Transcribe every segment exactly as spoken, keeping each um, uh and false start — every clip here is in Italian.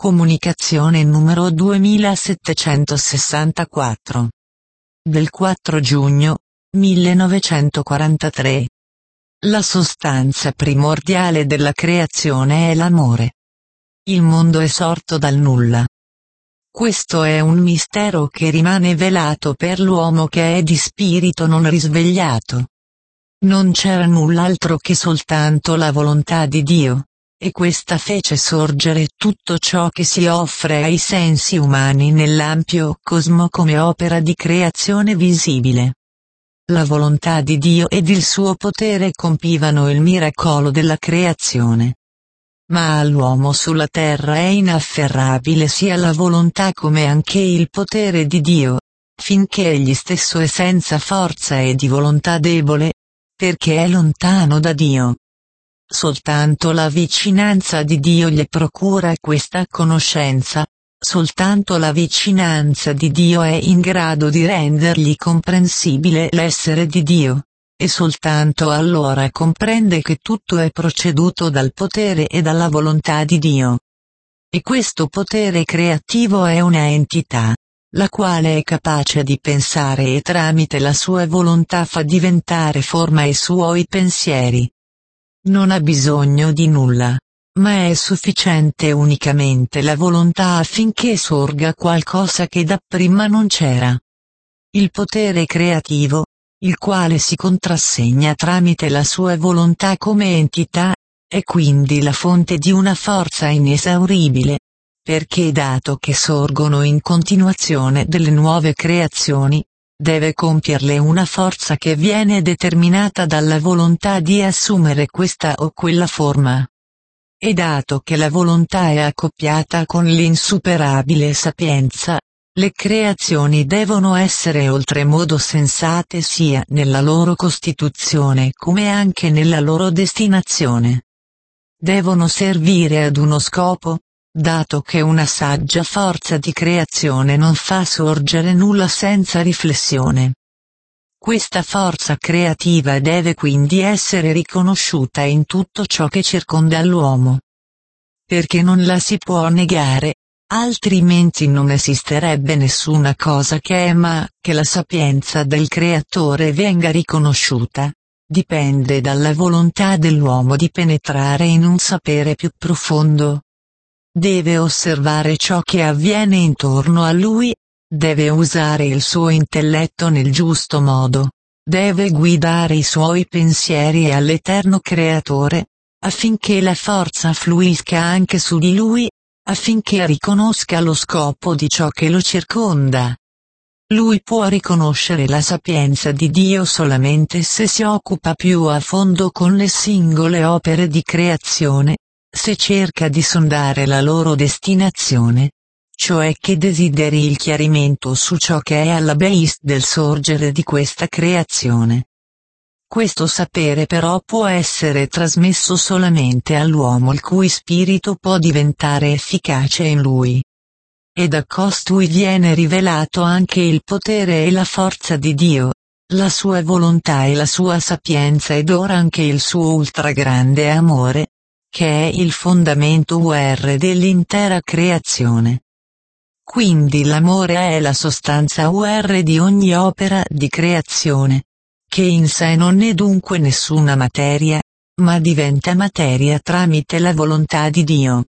Comunicazione numero duemilasettecentosessantaquattro. Del quattro giugno, millenovecentoquarantatré. La sostanza primordiale della creazione è l'amore. Il mondo è sorto dal nulla. Questo è un mistero che rimane velato per l'uomo che è di spirito non risvegliato. Non c'era null'altro che soltanto la volontà di Dio, e questa fece sorgere tutto ciò che si offre ai sensi umani nell'ampio cosmo come opera di creazione visibile. La volontà di Dio ed il suo potere compivano il miracolo della creazione. Ma all'uomo sulla terra è inafferrabile sia la volontà come anche il potere di Dio, finché egli stesso è senza forza e di volontà debole, perché è lontano da Dio. Soltanto la vicinanza di Dio gli procura questa conoscenza, soltanto la vicinanza di Dio è in grado di rendergli comprensibile l'essere di Dio, e soltanto allora comprende che tutto è proceduto dal potere e dalla volontà di Dio. E questo potere creativo è una entità, la quale è capace di pensare e tramite la sua volontà fa diventare forma i suoi pensieri. Non ha bisogno di nulla, ma è sufficiente unicamente la volontà affinché sorga qualcosa che dapprima non c'era. Il potere creativo, il quale si contrassegna tramite la sua volontà come entità, è quindi la fonte di una forza inesauribile, perché dato che sorgono in continuazione delle nuove creazioni, deve compierle una forza che viene determinata dalla volontà di assumere questa o quella forma. E dato che la volontà è accoppiata con l'insuperabile sapienza, le creazioni devono essere oltremodo sensate sia nella loro costituzione come anche nella loro destinazione. Devono servire ad uno scopo, dato che una saggia forza di creazione non fa sorgere nulla senza riflessione. Questa forza creativa deve quindi essere riconosciuta in tutto ciò che circonda l'uomo. Perché non la si può negare, altrimenti non esisterebbe nessuna cosa che è, ma che la sapienza del creatore venga riconosciuta, dipende dalla volontà dell'uomo di penetrare in un sapere più profondo. Deve osservare ciò che avviene intorno a lui, deve usare il suo intelletto nel giusto modo, deve guidare i suoi pensieri all'eterno creatore, affinché la forza fluisca anche su di lui, affinché riconosca lo scopo di ciò che lo circonda. Lui può riconoscere la sapienza di Dio solamente se si occupa più a fondo con le singole opere di creazione, se cerca di sondare la loro destinazione, cioè che desideri il chiarimento su ciò che è alla base del sorgere di questa creazione. Questo sapere però può essere trasmesso solamente all'uomo il cui spirito può diventare efficace in lui. Ed a costui viene rivelato anche il potere e la forza di Dio, la sua volontà e la sua sapienza ed ora anche il suo ultragrande amore, che è il fondamento U R dell'intera creazione. Quindi l'amore è la sostanza U R di ogni opera di creazione, che in sé non è dunque nessuna materia, ma diventa materia tramite la volontà di Dio.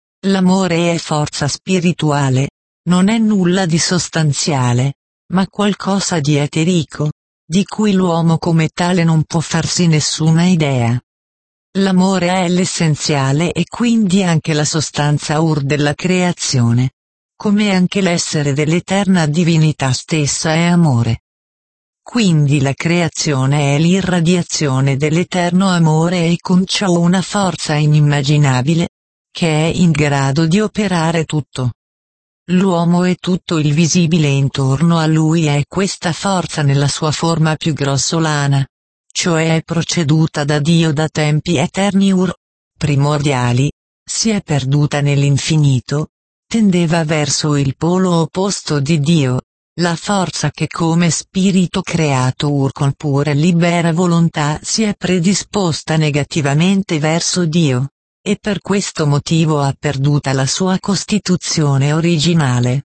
L'amore è forza spirituale, non è nulla di sostanziale, ma qualcosa di eterico, di cui l'uomo come tale non può farsi nessuna idea. L'amore è l'essenziale e quindi anche la sostanza ur della creazione, come anche l'essere dell'eterna divinità stessa è amore. Quindi la creazione è l'irradiazione dell'eterno amore e con ciò una forza inimmaginabile, che è in grado di operare tutto. L'uomo e tutto il visibile intorno a lui è questa forza nella sua forma più grossolana, cioè è proceduta da Dio da tempi eterni ur, primordiali, si è perduta nell'infinito, tendeva verso il polo opposto di Dio, la forza che come spirito creato ur con pura libera volontà si è predisposta negativamente verso Dio, e per questo motivo ha perduta la sua costituzione originale.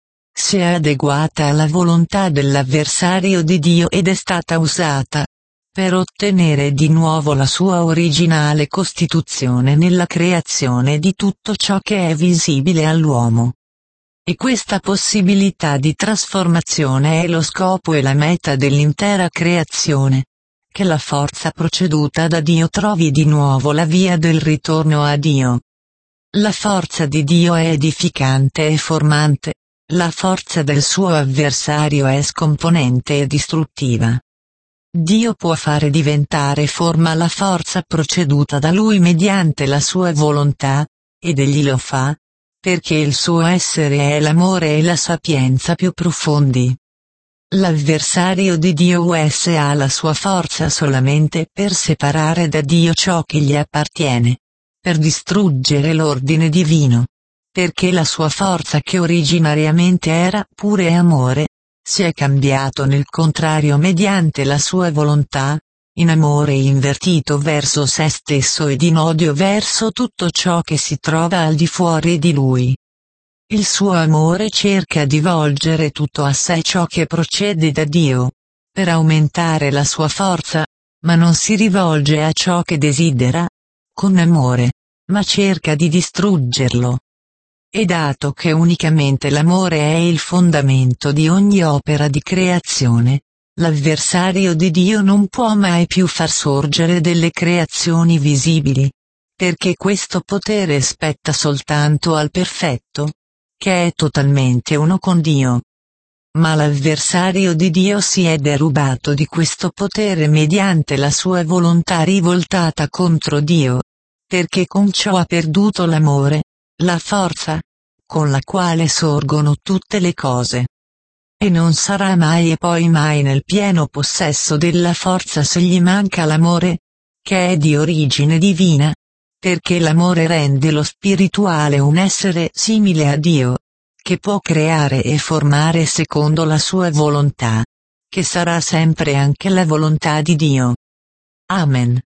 Si è adeguata alla volontà dell'avversario di Dio ed è stata usata per ottenere di nuovo la sua originale costituzione nella creazione di tutto ciò che è visibile all'uomo. E questa possibilità di trasformazione è lo scopo e la meta dell'intera creazione. Che la forza proceduta da Dio trovi di nuovo la via del ritorno a Dio. La forza di Dio è edificante e formante, la forza del suo avversario è scomponente e distruttiva. Dio può fare diventare forma la forza proceduta da Lui mediante la sua volontà, ed Egli lo fa, perché il suo essere è l'amore e la sapienza più profondi. L'avversario di Dio usa la sua forza solamente per separare da Dio ciò che gli appartiene, per distruggere l'ordine divino, perché la sua forza che originariamente era pure amore, si è cambiato nel contrario mediante la sua volontà, in amore invertito verso se stesso ed in odio verso tutto ciò che si trova al di fuori di lui. Il suo amore cerca di volgere tutto a sé ciò che procede da Dio, per aumentare la sua forza, ma non si rivolge a ciò che desidera, con amore, ma cerca di distruggerlo. E dato che unicamente l'amore è il fondamento di ogni opera di creazione, l'avversario di Dio non può mai più far sorgere delle creazioni visibili, perché questo potere spetta soltanto al perfetto, che è totalmente uno con Dio. Ma l'avversario di Dio si è derubato di questo potere mediante la sua volontà rivoltata contro Dio, perché con ciò ha perduto l'amore, la forza, con la quale sorgono tutte le cose. E non sarà mai e poi mai nel pieno possesso della forza se gli manca l'amore, che è di origine divina, perché l'amore rende lo spirituale un essere simile a Dio, che può creare e formare secondo la sua volontà, che sarà sempre anche la volontà di Dio. Amen.